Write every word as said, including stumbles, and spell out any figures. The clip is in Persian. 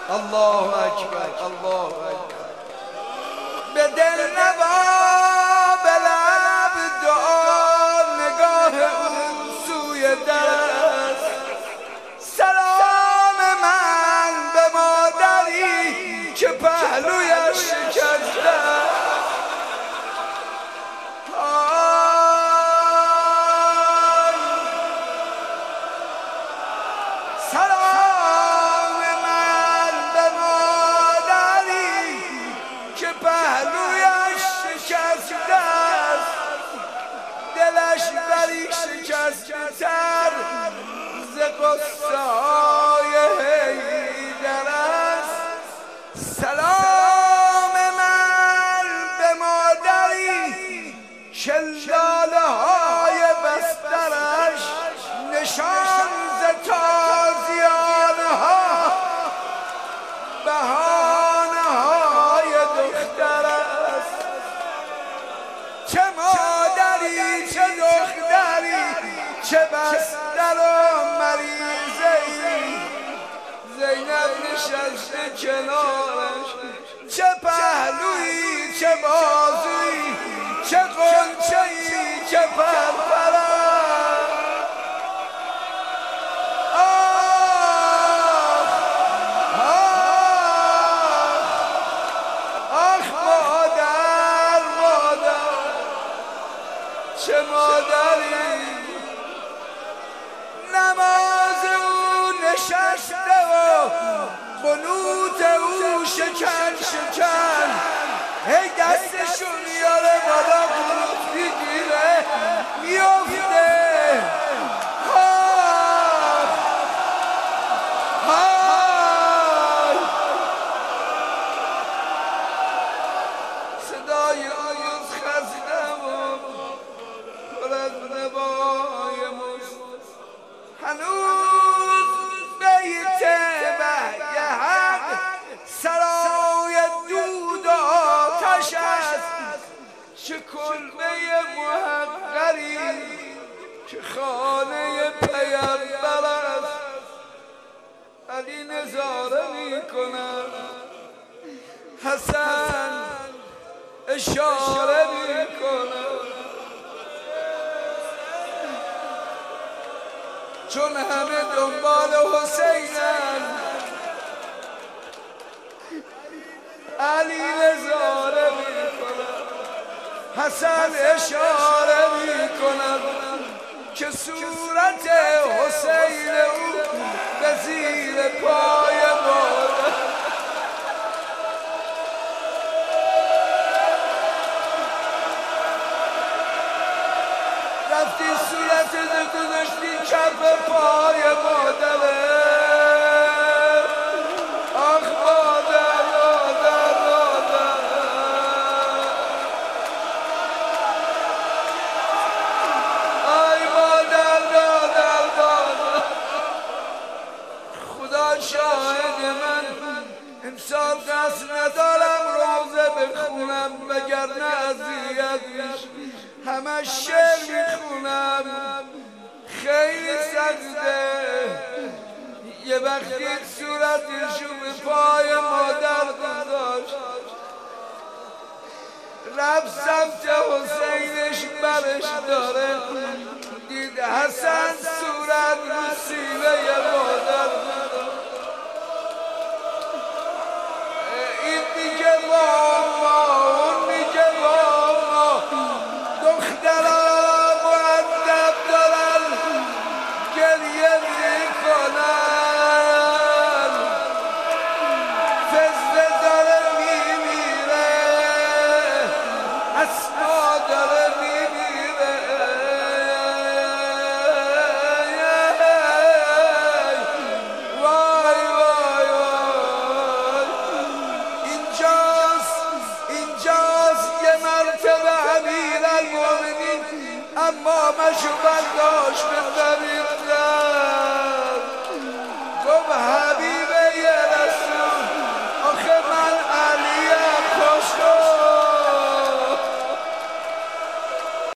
الله اکبر الله اکبر. به دل نوا به لب دعا نگاه اون سوی دست. سلام من به مادری که پهلویش شکسته. سلام من به مادری که پهلویش شکسته است. دلش بری شکسته تر ز قصه های حیدر است. سلام من به مادری که لاله های بسترش نشان ز تازیانه ها بهانه های دختر است. چه مادری چه دختری چه بستر و مریضه ای. زینب نشسته کنارش. چه پهلویی چه بازویی چه غنچه‌ای چه پرپرش. چه مادری نماز او نشسته و قنوت او شکن شکن. هی دستشون میاره بالا قنوت میگیره میفته. صدای آیوز خسته و پر از نوای موس. هنوز بیت بهیهد سرای دود و آتش است. چه کلبه محقری که خانه پیمبر است. علی نظاره می کند، حسن اشاره می کند. چون همه دنبال حسینن علی نظاره می کند، حسن اشاره می کند که صورت حسین او به زیر پای مادر. رفتی صورت گذاشتی کف پای مادره. آخ مادر مادر مادر. آی مادر مادر مادر. خدا شاهد من امسال قصد ندارم روزه بخونم وگرنه اذیت میشم. همه شعر میخونم خیلی سخته. یه وقتی صورتشو به پای مادر گذاشت رفت سمت حسینش برش داره. دید حسن صورت رو سینه مادر. این میگه ماما اون میگه ماما. دخترها مؤدب دارن گریه میکنن. فضله داره میمیره، اسما داره میمیره. وای وای وای. اینجاست اینجاست یه مرتبه امیرالمومنین اما مشو برداشت ببرید